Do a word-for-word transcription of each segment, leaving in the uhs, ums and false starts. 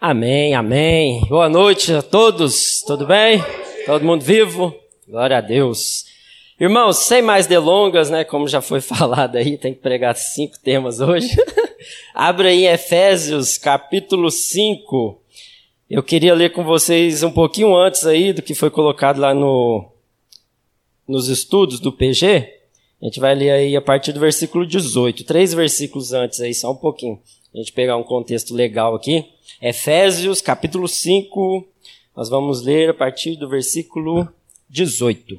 Amém, amém. Boa noite a todos, tudo bem? Todo mundo vivo? Glória a Deus. Irmãos, sem mais delongas, né, como já foi falado aí, tem que pregar cinco temas hoje. Abra aí Efésios, capítulo cinco. Eu queria ler com vocês um pouquinho antes aí do que foi colocado lá no, nos estudos do P G. A gente vai ler aí a partir do versículo dezoito, três versículos antes aí, só um pouquinho. A gente pegar um contexto legal aqui. Efésios, capítulo cinco, nós vamos ler a partir do versículo dezoito.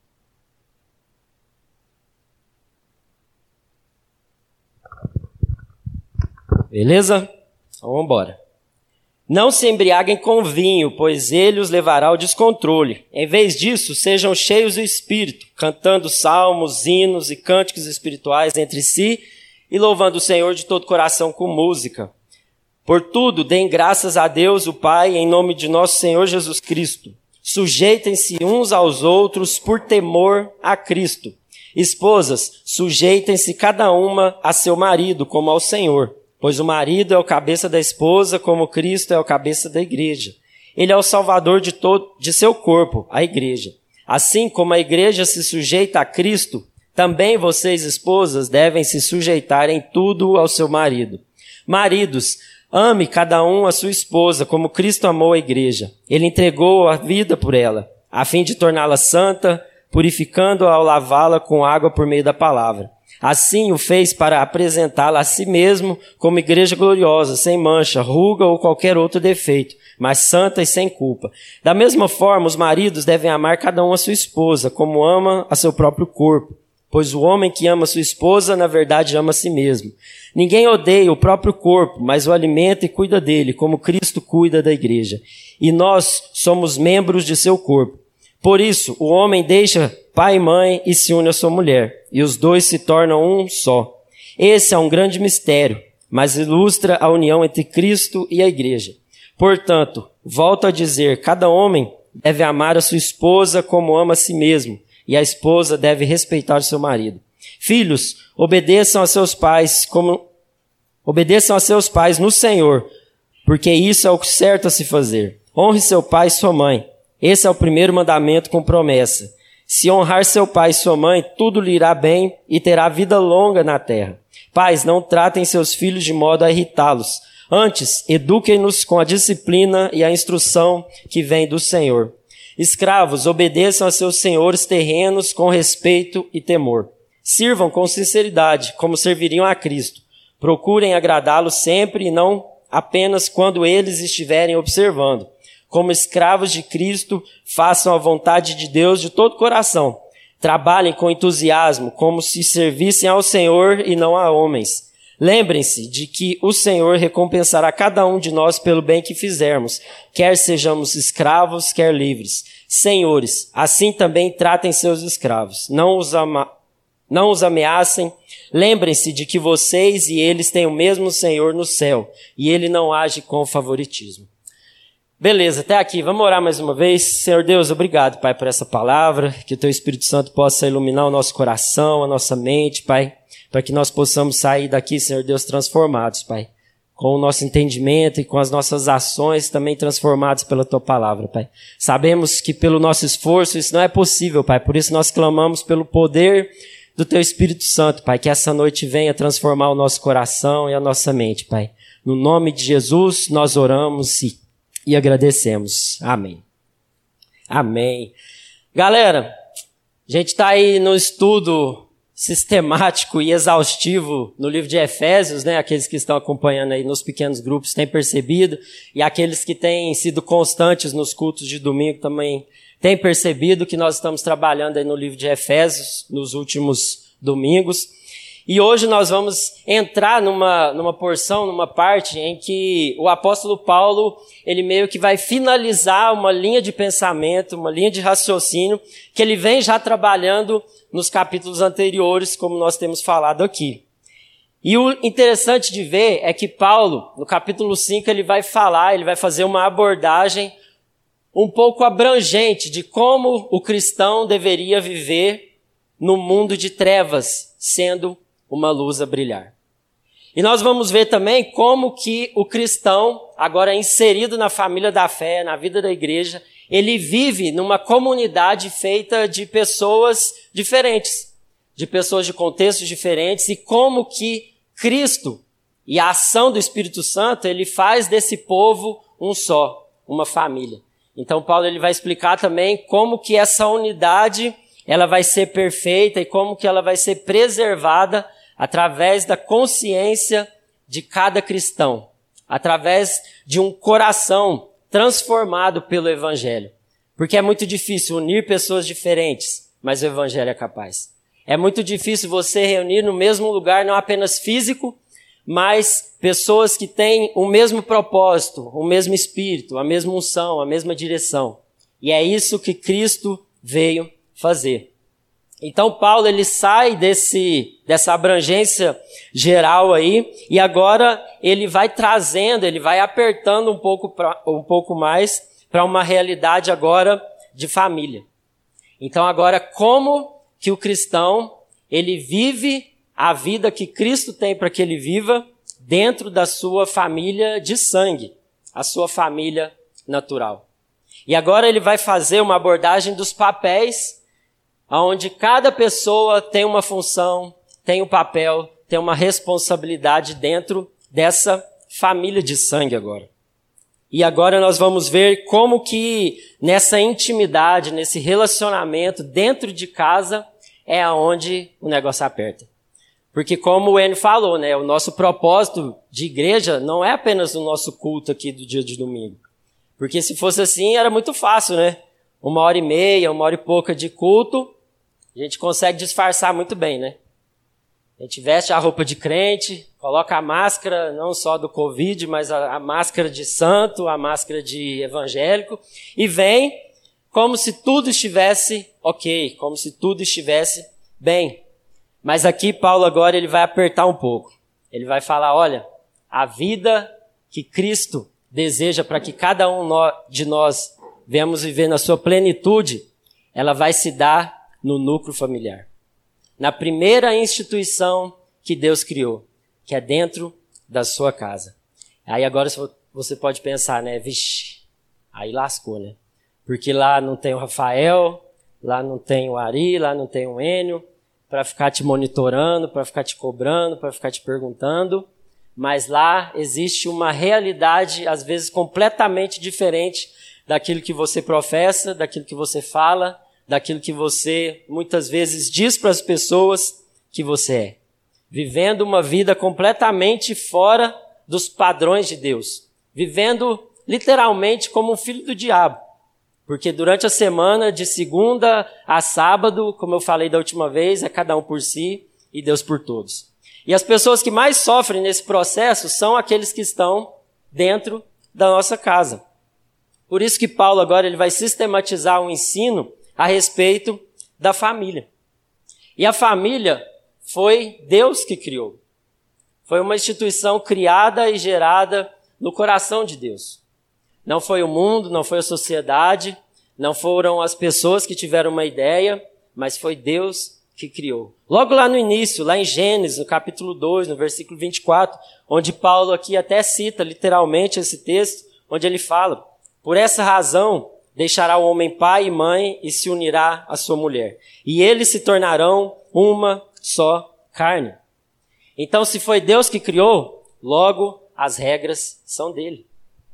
Beleza? Então vamos embora. Não se embriaguem com vinho, pois ele os levará ao descontrole. Em vez disso, sejam cheios do Espírito, cantando salmos, hinos e cânticos espirituais entre si e louvando o Senhor de todo coração com música. Por tudo, deem graças a Deus, o Pai, em nome de nosso Senhor Jesus Cristo. Sujeitem-se uns aos outros por temor a Cristo. Esposas, sujeitem-se cada uma a seu marido, como ao Senhor. Pois o marido é o cabeça da esposa, como Cristo é o cabeça da igreja. Ele é o salvador de, todo, de seu corpo, a igreja. Assim como a igreja se sujeita a Cristo, também vocês, esposas, devem se sujeitar em tudo ao seu marido. Maridos, ame cada um a sua esposa, como Cristo amou a igreja. Ele entregou a vida por ela, a fim de torná-la santa, purificando-a ao lavá-la com água por meio da palavra. Assim o fez para apresentá-la a si mesmo como igreja gloriosa, sem mancha, ruga ou qualquer outro defeito, mas santa e sem culpa. Da mesma forma, os maridos devem amar cada um a sua esposa, como ama a seu próprio corpo. Pois o homem que ama sua esposa, na verdade, ama a si mesmo. Ninguém odeia o próprio corpo, mas o alimenta e cuida dele, como Cristo cuida da igreja. E nós somos membros de seu corpo. Por isso, o homem deixa pai e mãe e se une à sua mulher, e os dois se tornam um só. Esse é um grande mistério, mas ilustra a união entre Cristo e a igreja. Portanto, volto a dizer, cada homem deve amar a sua esposa como ama a si mesmo, e a esposa deve respeitar o seu marido. Filhos, obedeçam a seus pais como obedeçam a seus pais no Senhor, porque isso é o certo a se fazer. Honre seu pai e sua mãe. Esse é o primeiro mandamento com promessa. Se honrar seu pai e sua mãe, tudo lhe irá bem e terá vida longa na terra. Pais, não tratem seus filhos de modo a irritá-los. Antes, eduquem-nos com a disciplina e a instrução que vem do Senhor. Escravos, obedeçam a seus senhores terrenos com respeito e temor. Sirvam com sinceridade, como serviriam a Cristo. Procurem agradá-lo sempre e não apenas quando eles estiverem observando. Como escravos de Cristo, façam a vontade de Deus de todo coração. Trabalhem com entusiasmo, como se servissem ao Senhor e não a homens. Lembrem-se de que o Senhor recompensará cada um de nós pelo bem que fizermos, quer sejamos escravos, quer livres. Senhores, assim também tratem seus escravos. Não os, ama... não os ameacem. Lembrem-se de que vocês e eles têm o mesmo Senhor no céu, e ele não age com favoritismo. Beleza, até aqui. Vamos orar mais uma vez. Senhor Deus, obrigado, Pai, por essa palavra. Que o Teu Espírito Santo possa iluminar o nosso coração, a nossa mente, Pai. Para que nós possamos sair daqui, Senhor Deus, transformados, Pai. Com o nosso entendimento e com as nossas ações também transformados pela Tua palavra, Pai. Sabemos que pelo nosso esforço isso não é possível, Pai. Por isso nós clamamos pelo poder do Teu Espírito Santo, Pai. Que essa noite venha transformar o nosso coração e a nossa mente, Pai. No nome de Jesus nós oramos e E agradecemos. Amém. Amém. Galera, a gente está aí no estudo sistemático e exaustivo no livro de Efésios, né? Aqueles que estão acompanhando aí nos pequenos grupos têm percebido, e aqueles que têm sido constantes nos cultos de domingo também têm percebido que nós estamos trabalhando aí no livro de Efésios nos últimos domingos. E hoje nós vamos entrar numa, numa porção, numa parte em que o apóstolo Paulo, ele meio que vai finalizar uma linha de pensamento, uma linha de raciocínio, que ele vem já trabalhando nos capítulos anteriores, como nós temos falado aqui. E o interessante de ver é que Paulo, no capítulo cinco, ele vai falar, ele vai fazer uma abordagem um pouco abrangente de como o cristão deveria viver no mundo de trevas, sendo uma luz a brilhar. E nós vamos ver também como que o cristão, agora inserido na família da fé, na vida da igreja, ele vive numa comunidade feita de pessoas diferentes, de pessoas de contextos diferentes, e como que Cristo e a ação do Espírito Santo, ele faz desse povo um só, uma família. Então Paulo ele vai explicar também como que essa unidade ela vai ser perfeita e como que ela vai ser preservada através da consciência de cada cristão, através de um coração transformado pelo Evangelho. Porque é muito difícil unir pessoas diferentes, mas o Evangelho é capaz. É muito difícil você reunir no mesmo lugar, não apenas físico, mas pessoas que têm o mesmo propósito, o mesmo espírito, a mesma unção, a mesma direção. E é isso que Cristo veio fazer. Então Paulo ele sai desse, dessa abrangência geral aí, e agora ele vai trazendo, ele vai apertando um pouco, pra, um pouco mais para uma realidade agora de família. Então agora como que o cristão ele vive a vida que Cristo tem para que ele viva dentro da sua família de sangue, a sua família natural. E agora ele vai fazer uma abordagem dos papéis, onde cada pessoa tem uma função, tem um papel, tem uma responsabilidade dentro dessa família de sangue agora. E agora nós vamos ver como que nessa intimidade, nesse relacionamento dentro de casa, é aonde o negócio aperta. Porque como o Enio falou, né, o nosso propósito de igreja não é apenas o nosso culto aqui do dia de domingo. Porque se fosse assim, era muito fácil, né? Uma hora e meia, uma hora e pouca de culto, a gente consegue disfarçar muito bem, né? A gente veste a roupa de crente, coloca a máscara não só do Covid, mas a, a máscara de santo, a máscara de evangélico, e vem como se tudo estivesse ok, como se tudo estivesse bem. Mas aqui Paulo agora ele vai apertar um pouco. Ele vai falar, olha, a vida que Cristo deseja para que cada um de nós venhamos viver na sua plenitude, ela vai se dar no núcleo familiar. Na primeira instituição que Deus criou, que é dentro da sua casa. Aí agora você pode pensar, né, vixe, aí lascou, né? Porque lá não tem o Rafael, lá não tem o Ari, lá não tem o Enio, para ficar te monitorando, para ficar te cobrando, para ficar te perguntando, mas lá existe uma realidade, às vezes, completamente diferente daquilo que você professa, daquilo que você fala, daquilo que você, muitas vezes, diz para as pessoas que você é. Vivendo uma vida completamente fora dos padrões de Deus. Vivendo, literalmente, como um filho do diabo. Porque durante a semana, de segunda a sábado, como eu falei da última vez, é cada um por si e Deus por todos. E as pessoas que mais sofrem nesse processo são aqueles que estão dentro da nossa casa. Por isso que Paulo agora ele vai sistematizar um ensino a respeito da família. E a família foi Deus que criou. Foi uma instituição criada e gerada no coração de Deus. Não foi o mundo, não foi a sociedade, não foram as pessoas que tiveram uma ideia, mas foi Deus que criou. Logo lá no início, lá em Gênesis, no capítulo dois, no versículo vinte e quatro, onde Paulo aqui até cita literalmente esse texto, onde ele fala, por essa razão deixará o homem pai e mãe e se unirá à sua mulher. E eles se tornarão uma só carne. Então, se foi Deus que criou, logo as regras são dele.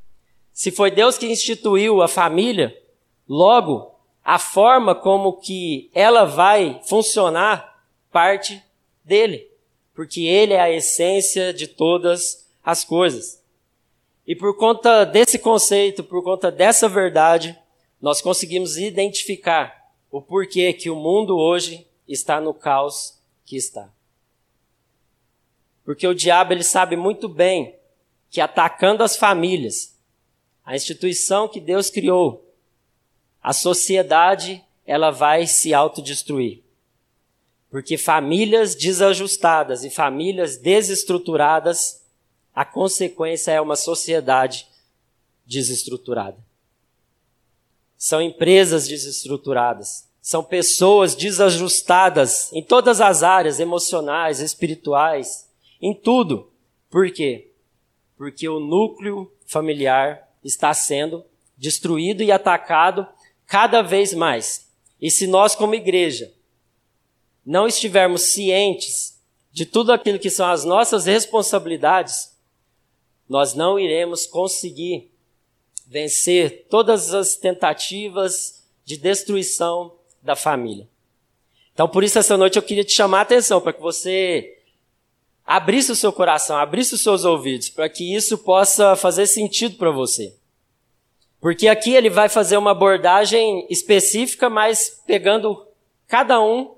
Se foi Deus que instituiu a família, logo a forma como que ela vai funcionar parte dele. Porque ele é a essência de todas as coisas. E por conta desse conceito, por conta dessa verdade, nós conseguimos identificar o porquê que o mundo hoje está no caos que está. Porque o diabo ele sabe muito bem que atacando as famílias, a instituição que Deus criou, a sociedade ela vai se autodestruir. Porque famílias desajustadas e famílias desestruturadas, a consequência é uma sociedade desestruturada. São empresas desestruturadas. São pessoas desajustadas em todas as áreas, emocionais, espirituais, em tudo. Por quê? Porque o núcleo familiar está sendo destruído e atacado cada vez mais. E se nós, como igreja, não estivermos cientes de tudo aquilo que são as nossas responsabilidades, nós não iremos conseguir vencer todas as tentativas de destruição da família. Então, por isso, essa noite eu queria te chamar a atenção para que você abrisse o seu coração, abrisse os seus ouvidos, para que isso possa fazer sentido para você. Porque aqui ele vai fazer uma abordagem específica, mas pegando cada um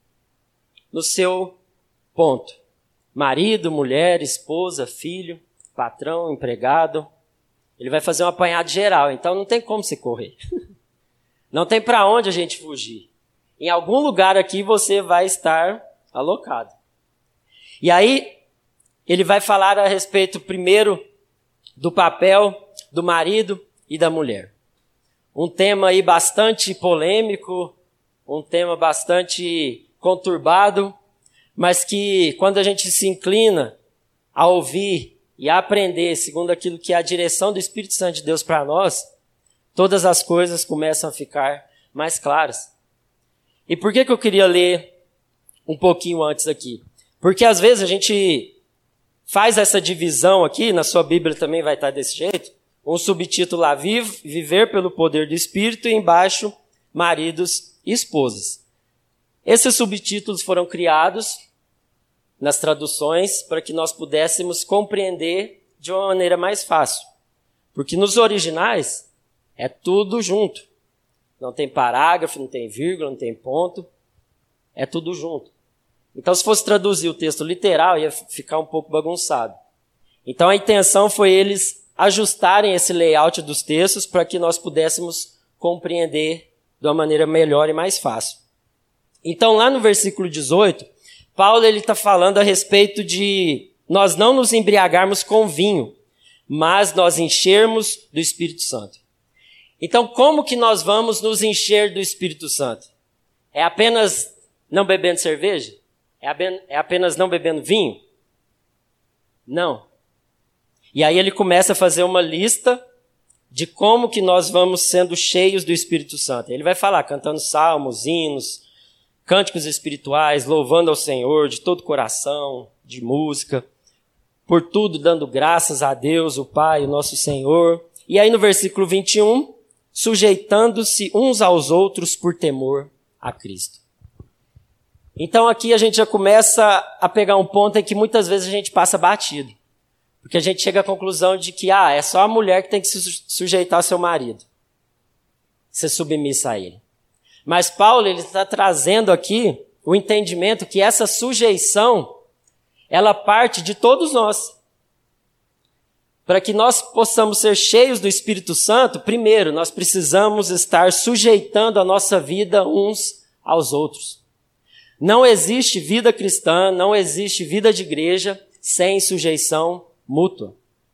no seu ponto. Marido, mulher, esposa, filho, patrão, empregado. Ele vai fazer um apanhado geral, então não tem como você correr. Não tem para onde a gente fugir. Em algum lugar aqui você vai estar alocado. E aí, ele vai falar a respeito primeiro do papel do marido e da mulher. Um tema aí bastante polêmico, um tema bastante conturbado, mas que quando a gente se inclina a ouvir e a aprender segundo aquilo que é a direção do Espírito Santo de Deus para nós, todas as coisas começam a ficar mais claras. E por que que eu queria ler um pouquinho antes aqui? Porque às vezes a gente faz essa divisão aqui, na sua Bíblia também vai estar desse jeito, um subtítulo lá, Viver pelo Poder do Espírito, e embaixo, Maridos e Esposas. Esses subtítulos foram criados nas traduções para que nós pudéssemos compreender de uma maneira mais fácil. Porque nos originais é tudo junto. Não tem parágrafo, não tem vírgula, não tem ponto. É tudo junto. Então, se fosse traduzir o texto literal, ia ficar um pouco bagunçado. Então, a intenção foi eles ajustarem esse layout dos textos para que nós pudéssemos compreender de uma maneira melhor e mais fácil. Então, lá no versículo dezoito, Paulo está falando a respeito de nós não nos embriagarmos com vinho, mas nós enchermos do Espírito Santo. Então, como que nós vamos nos encher do Espírito Santo? É apenas não bebendo cerveja? É apenas não bebendo vinho? Não. E aí ele começa a fazer uma lista de como que nós vamos sendo cheios do Espírito Santo. Ele vai falar cantando salmos, hinos, cânticos espirituais, louvando ao Senhor de todo o coração, de música, por tudo dando graças a Deus, o Pai, o nosso Senhor. E aí no versículo vinte e um, sujeitando-se uns aos outros por temor a Cristo. Então aqui a gente já começa a pegar um ponto em que muitas vezes a gente passa batido. Porque a gente chega à conclusão de que ah, é só a mulher que tem que se sujeitar ao seu marido. Ser submissa a ele. Mas Paulo ele está trazendo aqui o entendimento que essa sujeição, ela parte de todos nós. Para que nós possamos ser cheios do Espírito Santo, primeiro, nós precisamos estar sujeitando a nossa vida uns aos outros. Não existe vida cristã, não existe vida de igreja sem sujeição mútua.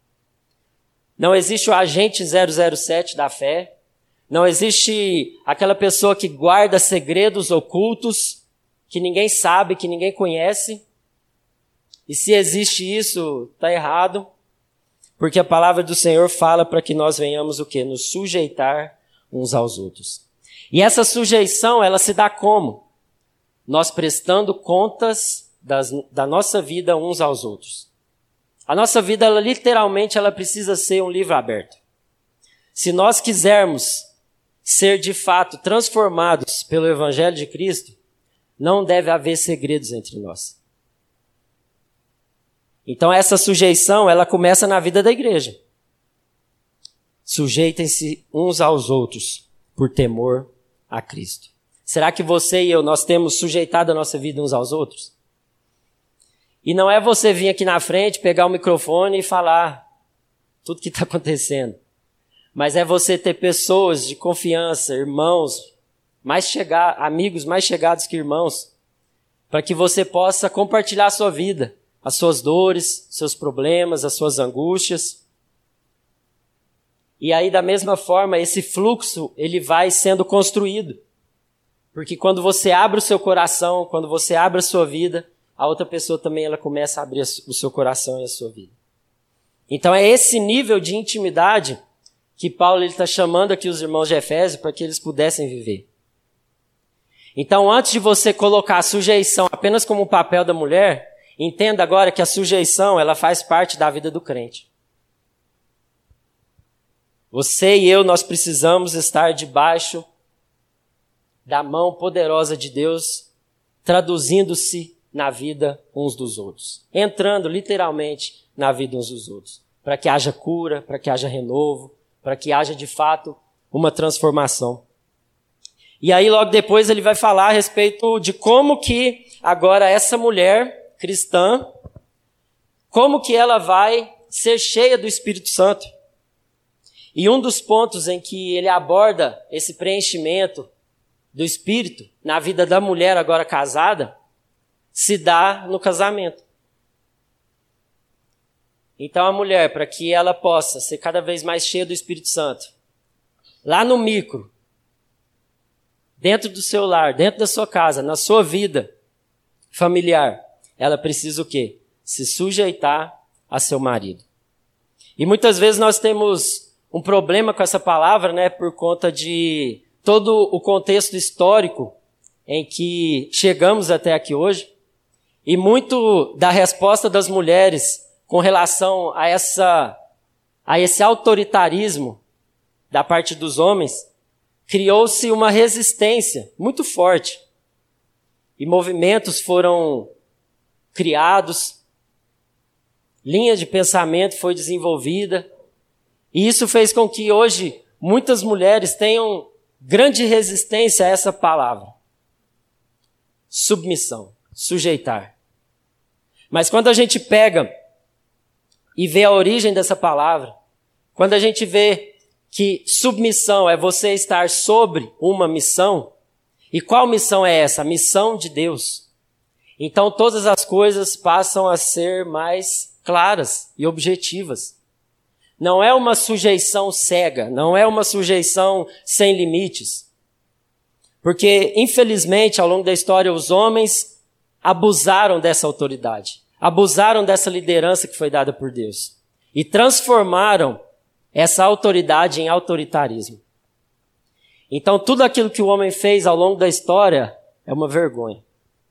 Não existe o agente zero zero sete da fé. Não existe aquela pessoa que guarda segredos ocultos, que ninguém sabe, que ninguém conhece. E se existe isso, está errado. Porque a palavra do Senhor fala para que nós venhamos o quê? Nos sujeitar uns aos outros. E essa sujeição, ela se dá como? Nós prestando contas das, da nossa vida uns aos outros. A nossa vida, ela, literalmente, ela precisa ser um livro aberto. Se nós quisermos ser, de fato, transformados pelo Evangelho de Cristo, não deve haver segredos entre nós. Então, essa sujeição, ela começa na vida da igreja. Sujeitem-se uns aos outros por temor a Cristo. Será que você e eu, nós temos sujeitado a nossa vida uns aos outros? E não é você vir aqui na frente, pegar o microfone e falar tudo que está acontecendo. Mas é você ter pessoas de confiança, irmãos, mais chegar, amigos mais chegados que irmãos, para que você possa compartilhar a sua vida, as suas dores, seus problemas, as suas angústias. E aí, da mesma forma, esse fluxo, ele vai sendo construído. Porque quando você abre o seu coração, quando você abre a sua vida, a outra pessoa também ela começa a abrir o seu coração e a sua vida. Então é esse nível de intimidade que Paulo está chamando aqui os irmãos de Efésio para que eles pudessem viver. Então, antes de você colocar a sujeição apenas como um papel da mulher, entenda agora que a sujeição ela faz parte da vida do crente. Você e eu, nós precisamos estar debaixo da mão poderosa de Deus, traduzindo-se na vida uns dos outros. Entrando literalmente na vida uns dos outros. Para que haja cura, para que haja renovo, para que haja de fato uma transformação. E aí logo depois ele vai falar a respeito de como que agora essa mulher cristã, como que ela vai ser cheia do Espírito Santo. E um dos pontos em que ele aborda esse preenchimento do Espírito na vida da mulher agora casada, se dá no casamento. Então a mulher, para que ela possa ser cada vez mais cheia do Espírito Santo, lá no micro, dentro do seu lar, dentro da sua casa, na sua vida familiar, ela precisa o quê? Se sujeitar a seu marido. E muitas vezes nós temos um problema com essa palavra, né, por conta de todo o contexto histórico em que chegamos até aqui hoje, e muito da resposta das mulheres com relação a, essa, a esse autoritarismo da parte dos homens, criou-se uma resistência muito forte. E movimentos foram criados, linha de pensamento foi desenvolvida, e isso fez com que hoje muitas mulheres tenham grande resistência a essa palavra. Submissão, sujeitar. Mas quando a gente pega e vê a origem dessa palavra, quando a gente vê que submissão é você estar sobre uma missão, e qual missão é essa? A missão de Deus. Então todas as coisas passam a ser mais claras e objetivas. Não é uma sujeição cega, não é uma sujeição sem limites. Porque, infelizmente, ao longo da história, os homens abusaram dessa autoridade, abusaram dessa liderança que foi dada por Deus e transformaram essa autoridade em autoritarismo. Então, tudo aquilo que o homem fez ao longo da história é uma vergonha.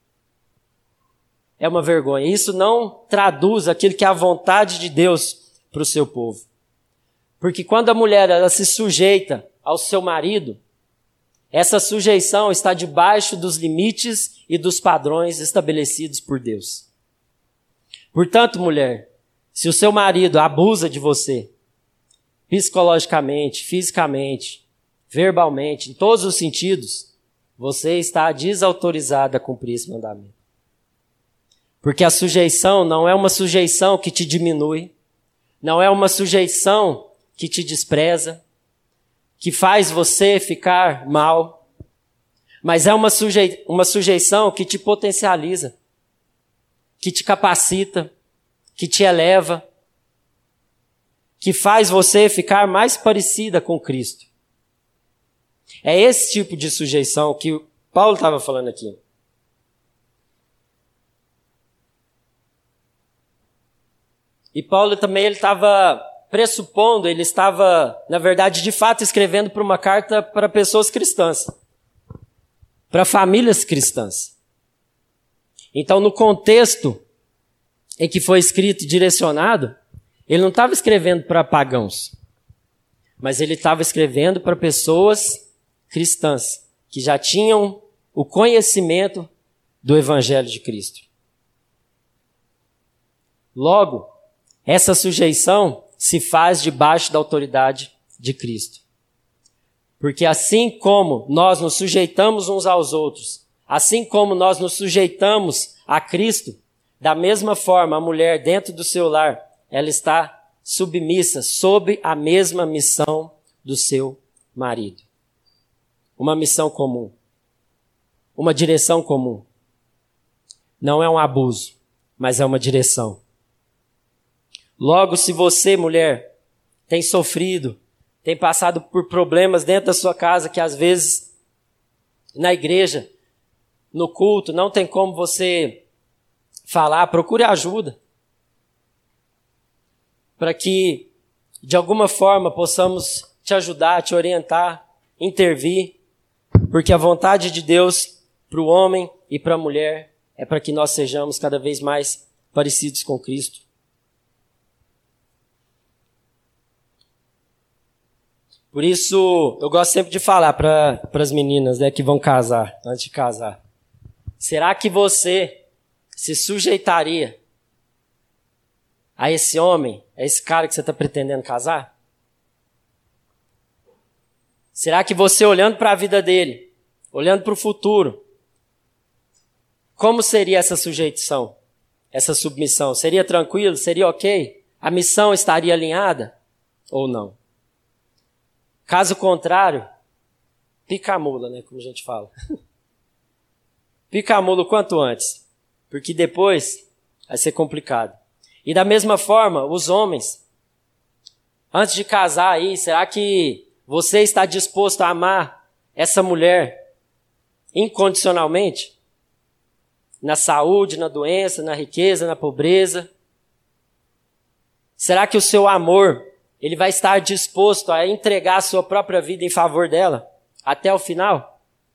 É uma vergonha. Isso não traduz aquilo que é a vontade de Deus para o seu povo. Porque quando a mulher ela se sujeita ao seu marido, essa sujeição está debaixo dos limites e dos padrões estabelecidos por Deus. Portanto, mulher, se o seu marido abusa de você, psicologicamente, fisicamente, verbalmente, em todos os sentidos, você está desautorizada a cumprir esse mandamento. Porque a sujeição não é uma sujeição que te diminui, não é uma sujeição que te despreza, que faz você ficar mal, mas é uma, suje... uma sujeição que te potencializa, que te capacita, que te eleva, que faz você ficar mais parecida com Cristo. É esse tipo de sujeição que Paulo estava falando aqui. E Paulo também ele estava pressupondo, ele estava, na verdade, de fato, escrevendo para uma carta para pessoas cristãs, para famílias cristãs. Então, no contexto em que foi escrito e direcionado, ele não estava escrevendo para pagãos, mas ele estava escrevendo para pessoas cristãs, que já tinham o conhecimento do Evangelho de Cristo. Logo, essa sujeição se faz debaixo da autoridade de Cristo. Porque assim como nós nos sujeitamos uns aos outros, assim como nós nos sujeitamos a Cristo, da mesma forma a mulher dentro do seu lar, ela está submissa sob a mesma missão do seu marido. Uma missão comum. Uma direção comum. Não é um abuso, mas é uma direção. Logo, se você, mulher, tem sofrido, tem passado por problemas dentro da sua casa, que às vezes na igreja, no culto, não tem como você falar, procure ajuda. para que, de alguma forma, possamos te ajudar, te orientar, intervir, porque a vontade de Deus para o homem e para a mulher é para que nós sejamos cada vez mais parecidos com Cristo. Por isso, eu gosto sempre de falar para as meninas, né, que vão casar, antes de casar. Será que você se sujeitaria a esse homem, a esse cara que você está pretendendo casar? Será que você, olhando para a vida dele, olhando para o futuro, como seria essa sujeição, essa submissão? Seria tranquilo? Seria ok? A missão estaria alinhada ou não? Caso contrário, pica a mula, né, como a gente fala. Pica a mula o quanto antes, porque depois vai ser complicado. E da mesma forma, os homens, antes de casar aí, será que você está disposto a amar essa mulher incondicionalmente? Na saúde, na doença, na riqueza, na pobreza? Será que o seu amor, ele vai estar disposto a entregar a sua própria vida em favor dela até o final?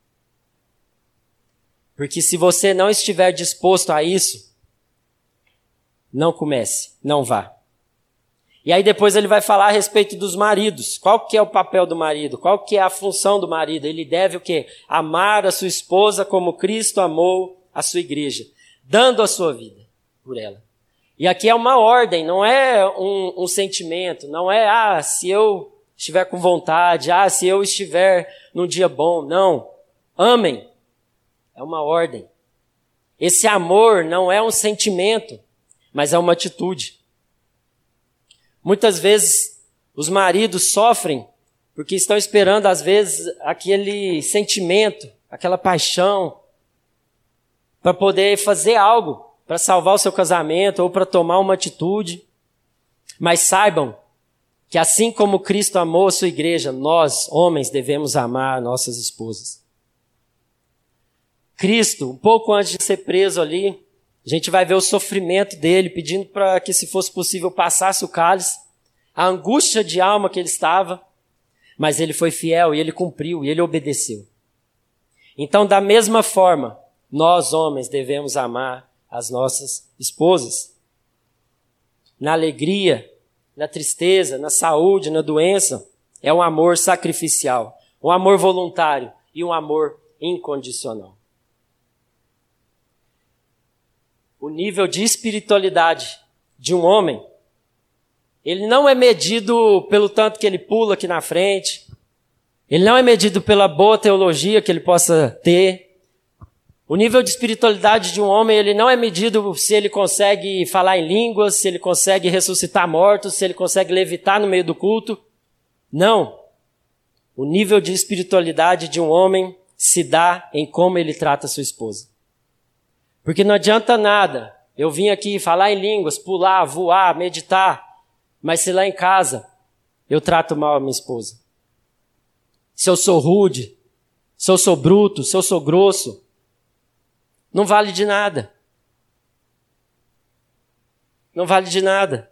Porque se você não estiver disposto a isso, não comece, não vá. E aí depois ele vai falar a respeito dos maridos. Qual que é o papel do marido? Qual que é a função do marido? Ele deve o quê? Amar a sua esposa como Cristo amou a sua igreja, dando a sua vida por ela. E aqui é uma ordem, não é um, um sentimento, não é, ah, se eu estiver com vontade, ah, se eu estiver num dia bom. Não. Amem. É uma ordem. Esse amor não é um sentimento, mas é uma atitude. Muitas vezes os maridos sofrem porque estão esperando, às vezes, aquele sentimento, aquela paixão, para poder fazer algo, para salvar o seu casamento ou para tomar uma atitude. Mas saibam que assim como Cristo amou a sua igreja, nós, homens, devemos amar nossas esposas. Cristo, um pouco antes de ser preso ali, a gente vai ver o sofrimento dele, pedindo para que, se fosse possível, passasse o cálice, a angústia de alma que ele estava, mas ele foi fiel e ele cumpriu e ele obedeceu. Então, da mesma forma, nós, homens, devemos amar as nossas esposas. Na alegria, na tristeza, na saúde, na doença, é um amor sacrificial, um amor voluntário e um amor incondicional. O nível de espiritualidade de um homem, ele não é medido pelo tanto que ele pula aqui na frente, ele não é medido pela boa teologia que ele possa ter. O nível de espiritualidade de um homem, ele não é medido se ele consegue falar em línguas, se ele consegue ressuscitar mortos, se ele consegue levitar no meio do culto. Não. O nível de espiritualidade de um homem se dá em como ele trata a sua esposa. Porque não adianta nada eu vim aqui falar em línguas, pular, voar, meditar, mas se lá em casa eu trato mal a minha esposa, se eu sou rude, se eu sou bruto, se eu sou grosso, não vale de nada. Não vale de nada.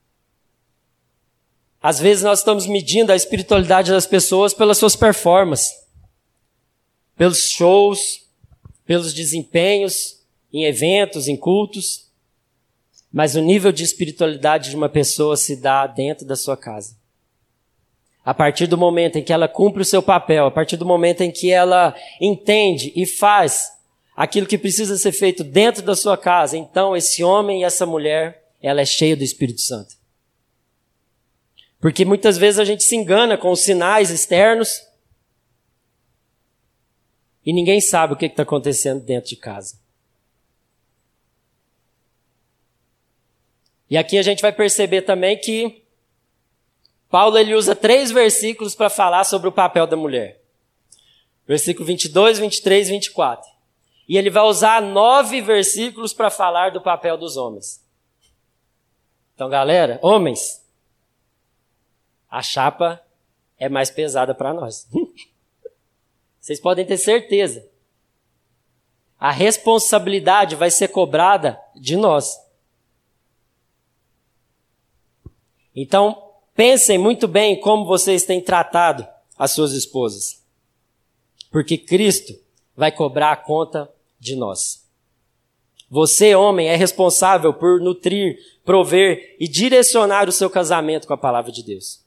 Às vezes nós estamos medindo a espiritualidade das pessoas pelas suas performances, pelos shows, pelos desempenhos em eventos, em cultos, mas o nível de espiritualidade de uma pessoa se dá dentro da sua casa. A partir do momento em que ela cumpre o seu papel, a partir do momento em que ela entende e faz aquilo que precisa ser feito dentro da sua casa, então esse homem e essa mulher, ela é cheia do Espírito Santo. Porque muitas vezes a gente se engana com os sinais externos e ninguém sabe o que está acontecendo dentro de casa. E aqui a gente vai perceber também que Paulo ele usa três versículos para falar sobre o papel da mulher. Versículo vinte e dois, vinte e três e vinte e quatro. E ele vai usar nove versículos para falar do papel dos homens. Então, galera, homens, a chapa é mais pesada para nós. Vocês podem ter certeza. A responsabilidade vai ser cobrada de nós. Então, pensem muito bem como vocês têm tratado as suas esposas. Porque Cristo vai cobrar a conta de nós. Você, homem, é responsável por nutrir, prover e direcionar o seu casamento com a palavra de Deus.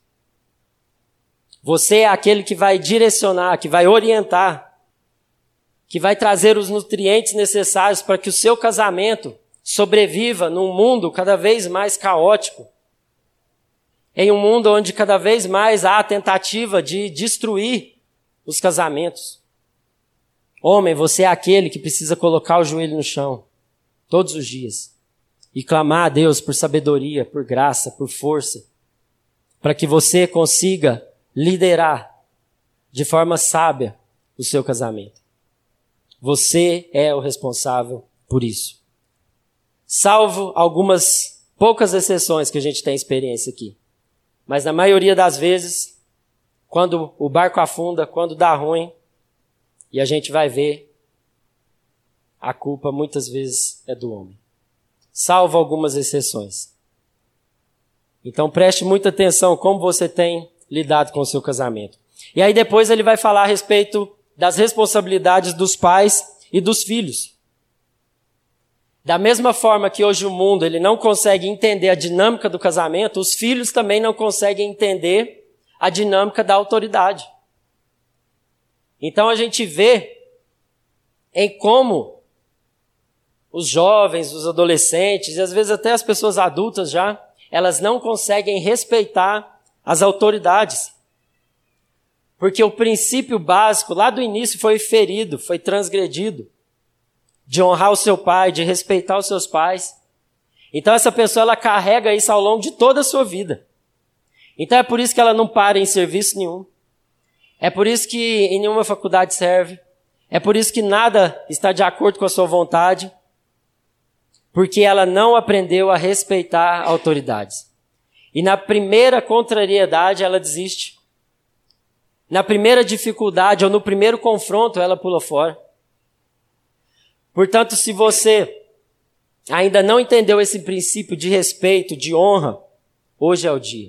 Você é aquele que vai direcionar, que vai orientar, que vai trazer os nutrientes necessários para que o seu casamento sobreviva num mundo cada vez mais caótico, em um mundo onde cada vez mais há a tentativa de destruir os casamentos. Homem, você é aquele que precisa colocar o joelho no chão todos os dias e clamar a Deus por sabedoria, por graça, por força, para que você consiga liderar de forma sábia o seu casamento. Você é o responsável por isso. Salvo algumas poucas exceções que a gente tem experiência aqui. Mas na maioria das vezes, quando o barco afunda, quando dá ruim, e a gente vai ver, a culpa muitas vezes é do homem. Salvo algumas exceções. Então preste muita atenção como você tem lidado com o seu casamento. E aí depois ele vai falar a respeito das responsabilidades dos pais e dos filhos. Da mesma forma que hoje o mundo ele não consegue entender a dinâmica do casamento, os filhos também não conseguem entender a dinâmica da autoridade. Então a gente vê em como os jovens, os adolescentes e às vezes até as pessoas adultas já, elas não conseguem respeitar as autoridades. Porque o princípio básico lá do início foi ferido, foi transgredido. De honrar o seu pai, de respeitar os seus pais. Então essa pessoa ela carrega isso ao longo de toda a sua vida. Então é por isso que ela não para em serviço nenhum. É por isso que em nenhuma faculdade serve. É por isso que nada está de acordo com a sua vontade. Porque ela não aprendeu a respeitar autoridades. E na primeira contrariedade ela desiste. Na primeira dificuldade ou no primeiro confronto ela pula fora. Portanto, se você ainda não entendeu esse princípio de respeito, de honra, hoje é o dia.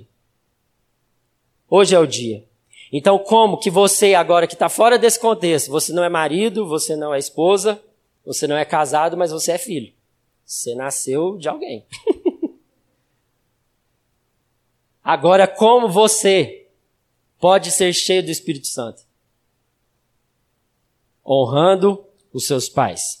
Hoje é o dia. Então, como que você agora que está fora desse contexto, você não é marido, você não é esposa, você não é casado, mas você é filho. Você nasceu de alguém. Agora, como você pode ser cheio do Espírito Santo? Honrando os seus pais.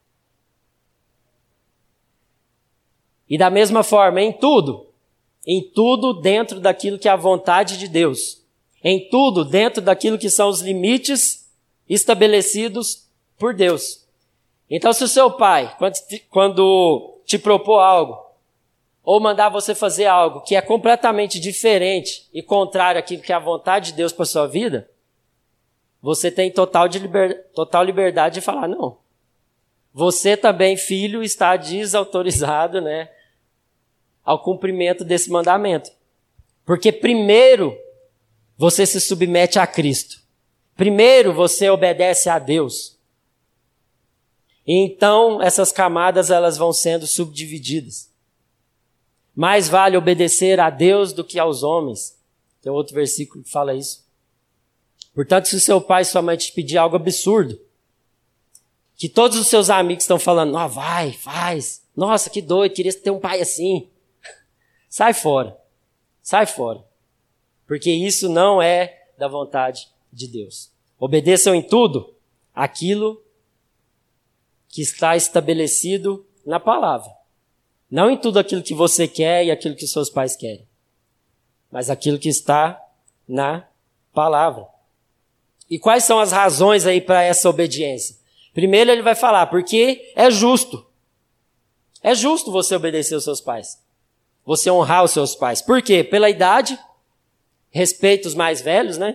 E da mesma forma, em tudo, em tudo dentro daquilo que é a vontade de Deus. Em tudo dentro daquilo que são os limites estabelecidos por Deus. Então, se o seu pai, quando te, quando te propor algo, ou mandar você fazer algo que é completamente diferente e contrário àquilo que é a vontade de Deus para a sua vida, você tem total, de liber, total liberdade de falar não. Você também, filho, está desautorizado, né, ao cumprimento desse mandamento. Porque primeiro você se submete a Cristo. Primeiro você obedece a Deus. E então essas camadas elas vão sendo subdivididas. Mais vale obedecer a Deus do que aos homens. Tem outro versículo que fala isso. Portanto, se o seu pai e sua mãe te pedir algo absurdo, que todos os seus amigos estão falando, ah, vai, faz. Nossa, que doido, queria ter um pai assim. Sai fora. Sai fora. Porque isso não é da vontade de Deus. Obedeçam em tudo aquilo que está estabelecido na palavra. Não em tudo aquilo que você quer e aquilo que seus pais querem. Mas aquilo que está na palavra. E quais são as razões aí para essa obediência? Primeiro ele vai falar, porque é justo. É justo você obedecer aos seus pais. Você honrar os seus pais. Por quê? Pela idade, respeita os mais velhos, né?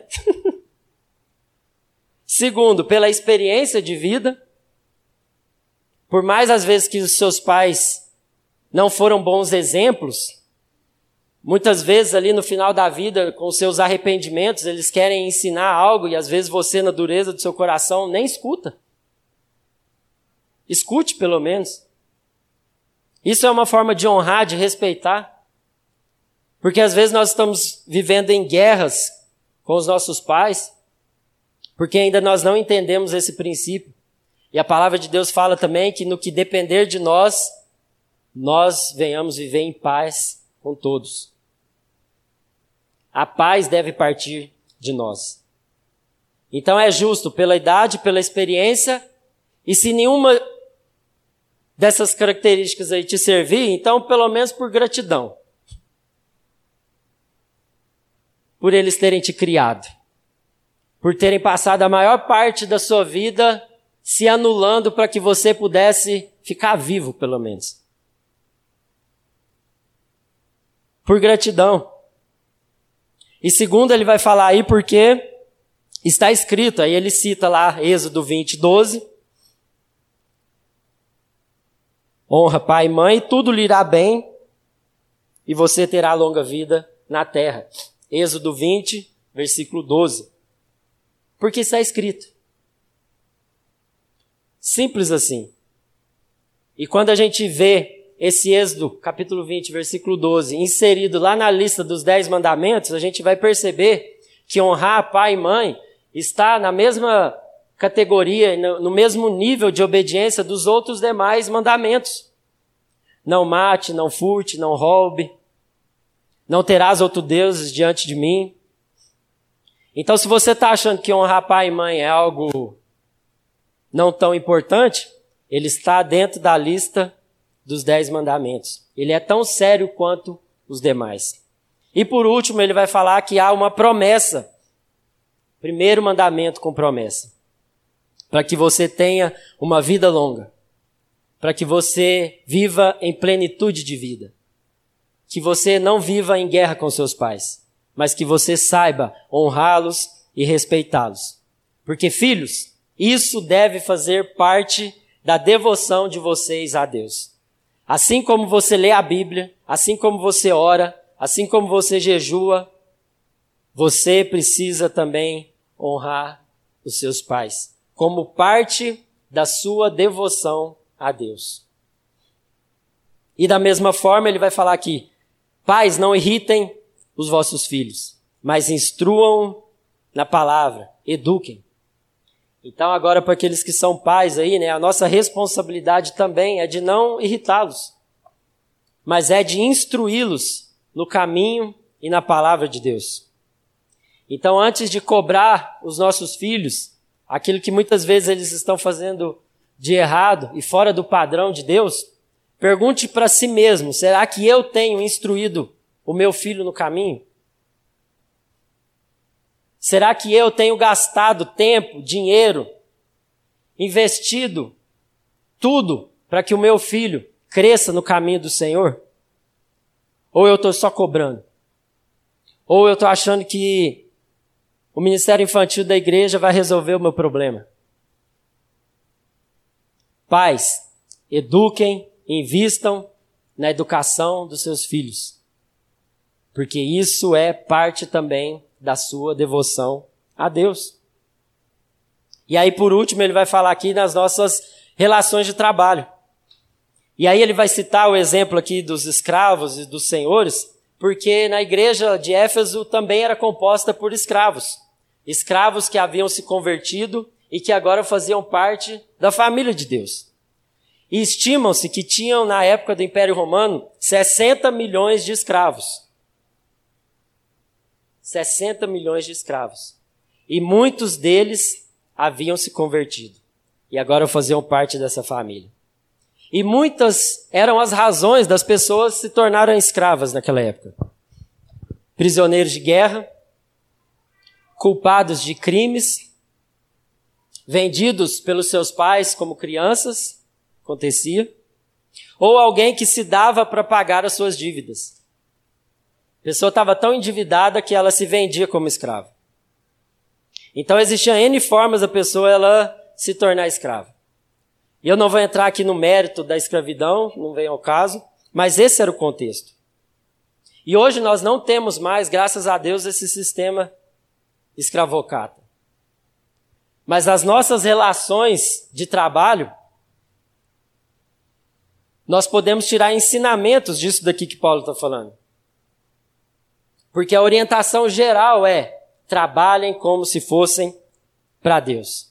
Segundo, pela experiência de vida. Por mais às vezes que os seus pais não foram bons exemplos, muitas vezes ali no final da vida, com os seus arrependimentos, eles querem ensinar algo e às vezes você, na dureza do seu coração, nem escuta. Escute pelo menos. Isso é uma forma de honrar, de respeitar. Porque às vezes nós estamos vivendo em guerras com os nossos pais, porque ainda nós não entendemos esse princípio. E a palavra de Deus fala também que no que depender de nós, nós venhamos viver em paz com todos. A paz deve partir de nós. Então é justo pela idade, pela experiência, e se nenhuma dessas características aí te servir, então pelo menos por gratidão. Por eles terem te criado. Por terem passado a maior parte da sua vida se anulando para que você pudesse ficar vivo, pelo menos. Por gratidão. E segundo, ele vai falar aí porque está escrito, aí ele cita lá Êxodo vinte, doze. Honra pai e mãe, tudo lhe irá bem e você terá longa vida na terra. Êxodo vinte, versículo doze. Porque está escrito. Simples assim. E quando a gente vê esse Êxodo, capítulo vinte, versículo doze, inserido lá na lista dos dez mandamentos, a gente vai perceber que honrar pai e mãe está na mesma categoria, no mesmo nível de obediência dos outros demais mandamentos. Não mate, não furte, não roube, não terás outros deuses diante de mim. Então, se você está achando que honrar pai e mãe é algo não tão importante, ele está dentro da lista dos dez mandamentos. Ele é tão sério quanto os demais. E por último, ele vai falar que há uma promessa. Primeiro mandamento com promessa. Para que você tenha uma vida longa. Para que você viva em plenitude de vida. Que você não viva em guerra com seus pais. Mas que você saiba honrá-los e respeitá-los. Porque, filhos, isso deve fazer parte da devoção de vocês a Deus. Assim como você lê a Bíblia, assim como você ora, assim como você jejua, você precisa também honrar os seus pais, como parte da sua devoção a Deus. E da mesma forma ele vai falar aqui, pais, não irritem os vossos filhos, mas instruam na palavra, eduquem. Então agora para aqueles que são pais aí, né, a nossa responsabilidade também é de não irritá-los, mas é de instruí-los no caminho e na palavra de Deus. Então antes de cobrar os nossos filhos, aquilo que muitas vezes eles estão fazendo de errado e fora do padrão de Deus, pergunte para si mesmo, será que eu tenho instruído o meu filho no caminho? Será que eu tenho gastado tempo, dinheiro, investido tudo para que o meu filho cresça no caminho do Senhor? Ou eu estou só cobrando? Ou eu estou achando que o ministério infantil da igreja vai resolver o meu problema? Pais, eduquem, invistam na educação dos seus filhos. Porque isso é parte também da sua devoção a Deus. E aí, por último, ele vai falar aqui nas nossas relações de trabalho. E aí ele vai citar o exemplo aqui dos escravos e dos senhores, porque na igreja de Éfeso também era composta por escravos. Escravos que haviam se convertido e que agora faziam parte da família de Deus. E estimam-se que tinham, na época do Império Romano, sessenta milhões de escravos. sessenta milhões de escravos. E muitos deles haviam se convertido. E agora faziam parte dessa família. E muitas eram as razões das pessoas se tornarem escravas naquela época. Prisioneiros de guerra, culpados de crimes, vendidos pelos seus pais como crianças, acontecia, ou alguém que se dava para pagar as suas dívidas. A pessoa estava tão endividada que ela se vendia como escrava. Então existiam N formas da pessoa ela se tornar escrava. E eu não vou entrar aqui no mérito da escravidão, não vem ao caso, mas esse era o contexto. E hoje nós não temos mais, graças a Deus, esse sistema escravocrata. Mas as nossas relações de trabalho, nós podemos tirar ensinamentos disso daqui que Paulo está falando. Porque a orientação geral é: trabalhem como se fossem para Deus.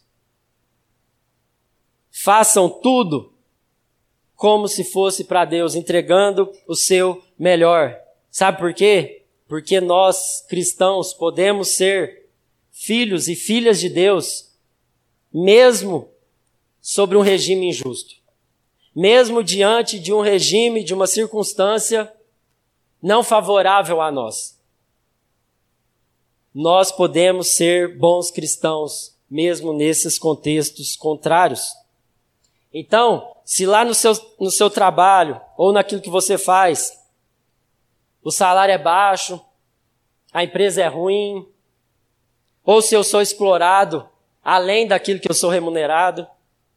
Façam tudo como se fosse para Deus, entregando o seu melhor. Sabe por quê? Porque nós, cristãos, podemos ser filhos e filhas de Deus, mesmo sobre um regime injusto. Mesmo diante de um regime, de uma circunstância não favorável a nós. Nós podemos ser bons cristãos, mesmo nesses contextos contrários. Então, se lá no seu, no seu trabalho, ou naquilo que você faz, o salário é baixo, a empresa é ruim, ou se eu sou explorado além daquilo que eu sou remunerado,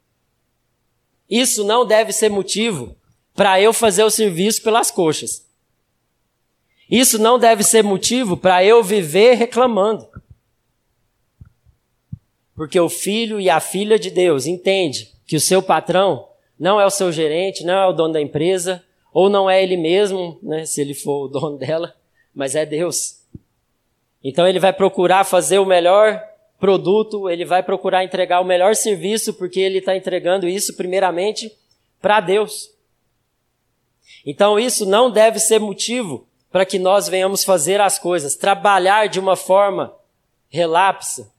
isso não deve ser motivo para eu fazer o serviço pelas coxas. Isso não deve ser motivo para eu viver reclamando. Porque o filho e a filha de Deus entende que o seu patrão não é o seu gerente, não é o dono da empresa, ou não é ele mesmo, né, se ele for o dono dela, mas é Deus. Então ele vai procurar fazer o melhor produto, ele vai procurar entregar o melhor serviço, porque ele está entregando isso primeiramente para Deus. Então isso não deve ser motivo para que nós venhamos fazer as coisas, trabalhar de uma forma relapsa,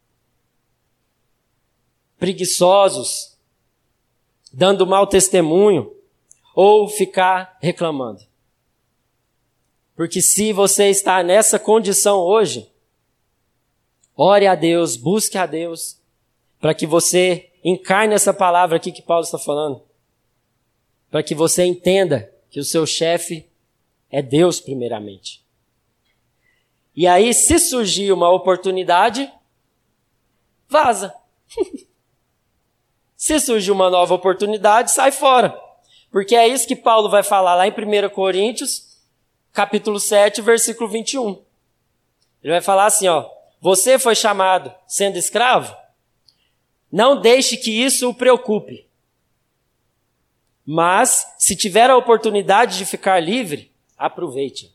preguiçosos, dando mau testemunho, ou ficar reclamando. Porque se você está nessa condição hoje, ore a Deus, busque a Deus, para que você encarne essa palavra aqui que Paulo está falando, para que você entenda que o seu chefe é Deus primeiramente. E aí, se surgir uma oportunidade, vaza. Se surgir uma nova oportunidade, sai fora. Porque é isso que Paulo vai falar lá em primeira Coríntios, capítulo sete, versículo vinte e um. Ele vai falar assim, ó: você foi chamado sendo escravo? Não deixe que isso o preocupe. Mas, se tiver a oportunidade de ficar livre, aproveite.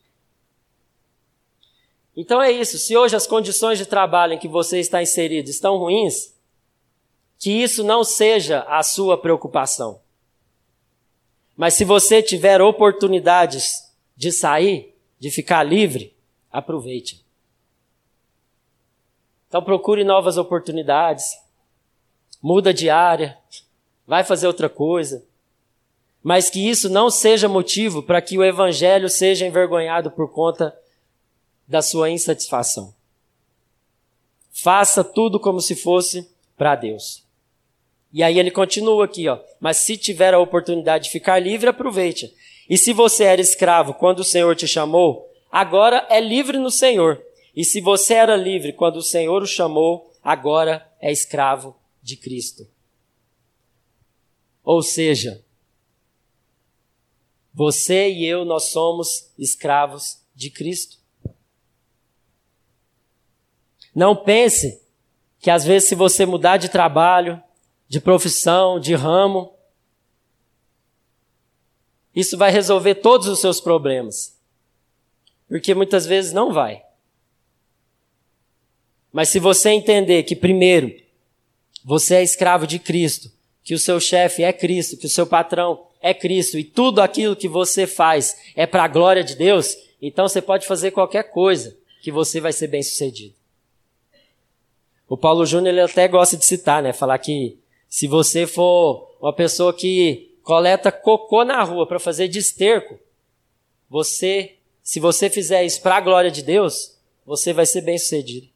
Então é isso. Se hoje as condições de trabalho em que você está inserido estão ruins, que isso não seja a sua preocupação. Mas se você tiver oportunidades de sair, de ficar livre, aproveite. Então procure novas oportunidades, muda de área, vai fazer outra coisa. Mas que isso não seja motivo para que o evangelho seja envergonhado por conta da sua insatisfação. Faça tudo como se fosse para Deus. E aí ele continua aqui, ó: mas se tiver a oportunidade de ficar livre, aproveite. E se você era escravo quando o Senhor te chamou, agora é livre no Senhor. E se você era livre quando o Senhor o chamou, agora é escravo de Cristo. Ou seja, você e eu, nós somos escravos de Cristo. Não pense que às vezes se você mudar de trabalho, de profissão, de ramo, isso vai resolver todos os seus problemas. Porque muitas vezes não vai. Mas se você entender que primeiro, você é escravo de Cristo, que o seu chefe é Cristo, que o seu patrão é Cristo, e tudo aquilo que você faz é para a glória de Deus, então você pode fazer qualquer coisa que você vai ser bem sucedido. O Paulo Júnior ele até gosta de citar, né? Falar que se você for uma pessoa que coleta cocô na rua para fazer de esterco, você, se você fizer isso para a glória de Deus, você vai ser bem sucedido.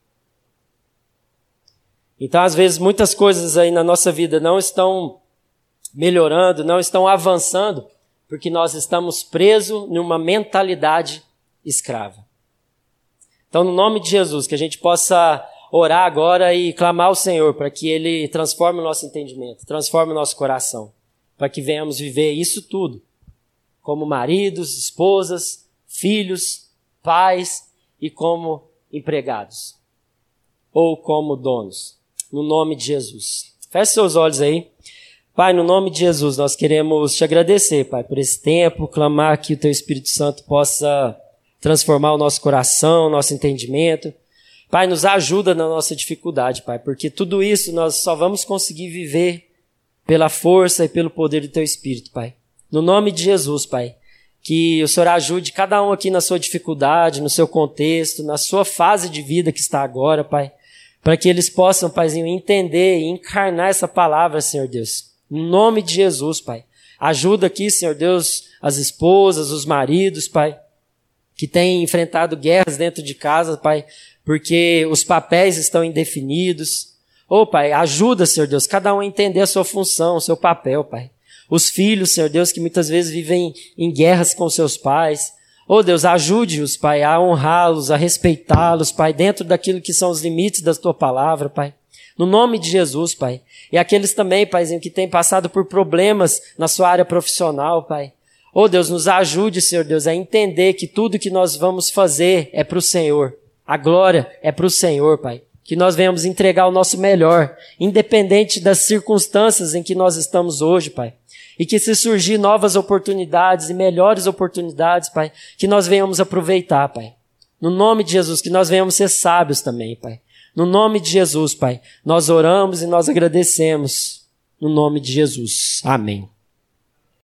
Então, às vezes, muitas coisas aí na nossa vida não estão melhorando, não estão avançando, porque nós estamos presos numa mentalidade escrava. Então, no nome de Jesus, que a gente possa orar agora e clamar ao Senhor para que Ele transforme o nosso entendimento, transforme o nosso coração, para que venhamos viver isso tudo, como maridos, esposas, filhos, pais e como empregados, ou como donos. No nome de Jesus. Feche seus olhos aí. Pai, no nome de Jesus, nós queremos te agradecer, Pai, por esse tempo, clamar que o Teu Espírito Santo possa transformar o nosso coração, o nosso entendimento. Pai, nos ajuda na nossa dificuldade, Pai, porque tudo isso nós só vamos conseguir viver pela força e pelo poder do Teu Espírito, Pai. No nome de Jesus, Pai, que o Senhor ajude cada um aqui na sua dificuldade, no seu contexto, na sua fase de vida que está agora, Pai, para que eles possam, Paizinho, entender e encarnar essa palavra, Senhor Deus. No nome de Jesus, Pai. Ajuda aqui, Senhor Deus, as esposas, os maridos, Pai, que têm enfrentado guerras dentro de casa, Pai, porque os papéis estão indefinidos. Ô, Pai, ajuda, Senhor Deus, cada um a entender a sua função, o seu papel, Pai. Os filhos, Senhor Deus, que muitas vezes vivem em guerras com seus pais. Ô, Deus, ajude-os, Pai, a honrá-los, a respeitá-los, Pai, dentro daquilo que são os limites da Tua palavra, Pai. No nome de Jesus, Pai. E aqueles também, Paizinho, que têm passado por problemas na sua área profissional, Pai. Ô, Deus, nos ajude, Senhor Deus, a entender que tudo que nós vamos fazer é para o Senhor. A glória é para o Senhor, Pai. Que nós venhamos entregar o nosso melhor, independente das circunstâncias em que nós estamos hoje, Pai. E que se surgir novas oportunidades e melhores oportunidades, Pai, que nós venhamos aproveitar, Pai. No nome de Jesus, que nós venhamos ser sábios também, Pai. No nome de Jesus, Pai, nós oramos e nós agradecemos. No nome de Jesus. Amém.